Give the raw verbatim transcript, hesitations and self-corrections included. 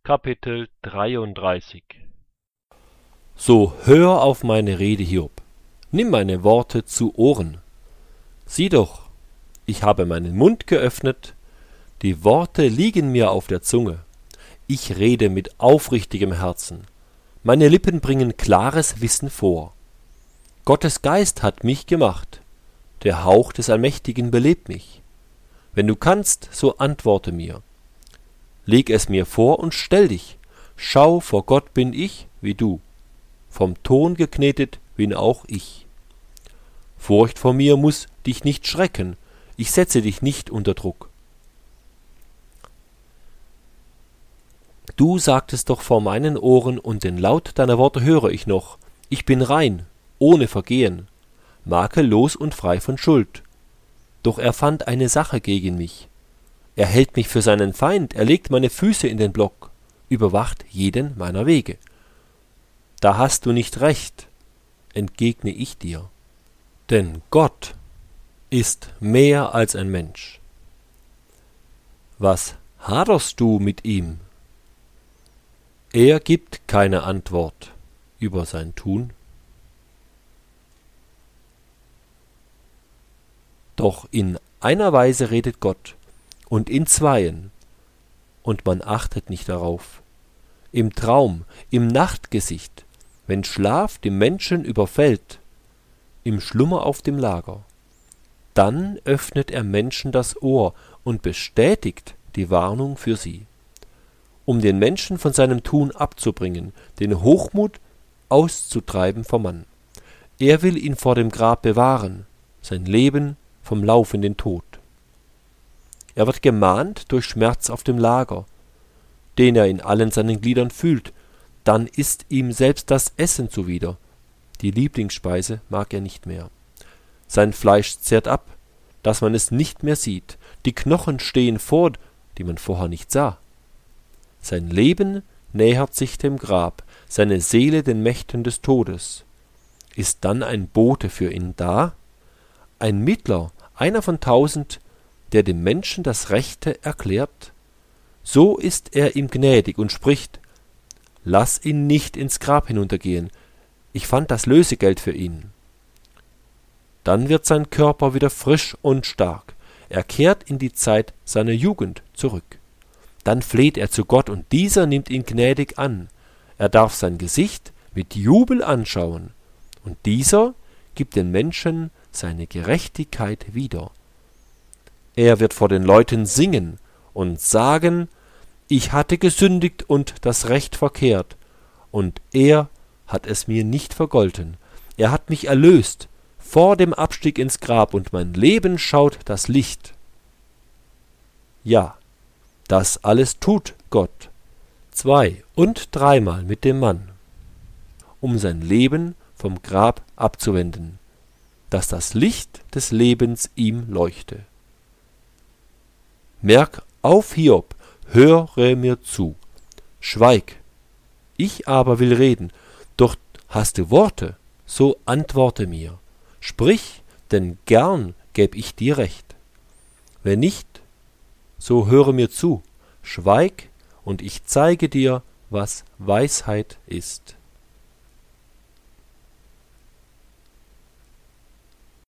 Kapitel dreiunddreißig. So hör auf meine Rede, Hiob, nimm meine Worte zu Ohren. Sieh doch, ich habe meinen Mund geöffnet, die Worte liegen mir auf der Zunge. Ich rede mit aufrichtigem Herzen, meine Lippen bringen klares Wissen vor. Gottes Geist hat mich gemacht, der Hauch des Allmächtigen belebt mich. Wenn du kannst, so antworte mir. Leg es mir vor und stell dich, schau, vor Gott bin ich wie du, vom Ton geknetet bin auch ich. Furcht vor mir muß dich nicht schrecken, ich setze dich nicht unter Druck. Du sagtest doch vor meinen Ohren, und den Laut deiner Worte höre ich noch, ich bin rein, ohne Vergehen, makellos und frei von Schuld. Doch er fand eine Sache gegen mich. Er hält mich für seinen Feind, er legt meine Füße in den Block, überwacht jeden meiner Wege. Da hast du nicht recht, entgegne ich dir. Denn Gott ist mehr als ein Mensch. Was haderst du mit ihm? Er gibt keine Antwort über sein Tun. Doch in einer Weise redet Gott, und in zweien, und man achtet nicht darauf. Im Traum, im Nachtgesicht, wenn Schlaf die Menschen überfällt, im Schlummer auf dem Lager, dann öffnet er Menschen das Ohr und bestätigt die Warnung für sie, um den Menschen von seinem Tun abzubringen, den Hochmut auszutreiben vom Mann. Er will ihn vor dem Grab bewahren, sein Leben vom Lauf in den Tod. Er wird gemahnt durch Schmerz auf dem Lager, den er in allen seinen Gliedern fühlt, dann ist ihm selbst das Essen zuwider. Die Lieblingsspeise mag er nicht mehr. Sein Fleisch zehrt ab, dass man es nicht mehr sieht, die Knochen stehen vor, die man vorher nicht sah. Sein Leben nähert sich dem Grab, seine Seele den Mächten des Todes. Ist dann ein Bote für ihn da? Ein Mittler, einer von tausend, der dem Menschen das Rechte erklärt? So ist er ihm gnädig und spricht, lass ihn nicht ins Grab hinuntergehen, ich fand das Lösegeld für ihn. Dann wird sein Körper wieder frisch und stark, er kehrt in die Zeit seiner Jugend zurück. Dann fleht er zu Gott, und dieser nimmt ihn gnädig an. Er darf sein Gesicht mit Jubel anschauen, und dieser gibt den Menschen seine Gerechtigkeit wieder. Er wird vor den Leuten singen und sagen, ich hatte gesündigt und das Recht verkehrt, und er hat es mir nicht vergolten. Er hat mich erlöst vor dem Abstieg ins Grab, und mein Leben schaut das Licht. Ja, das alles tut Gott, zwei- und dreimal mit dem Mann, um sein Leben vom Grab abzuwenden, dass das Licht des Lebens ihm leuchte. Merk auf, Hiob, höre mir zu, schweig, ich aber will reden, doch hast du Worte, so antworte mir, sprich, denn gern gäb ich dir Recht. Wenn nicht, so höre mir zu, schweig, und ich zeige dir, was Weisheit ist.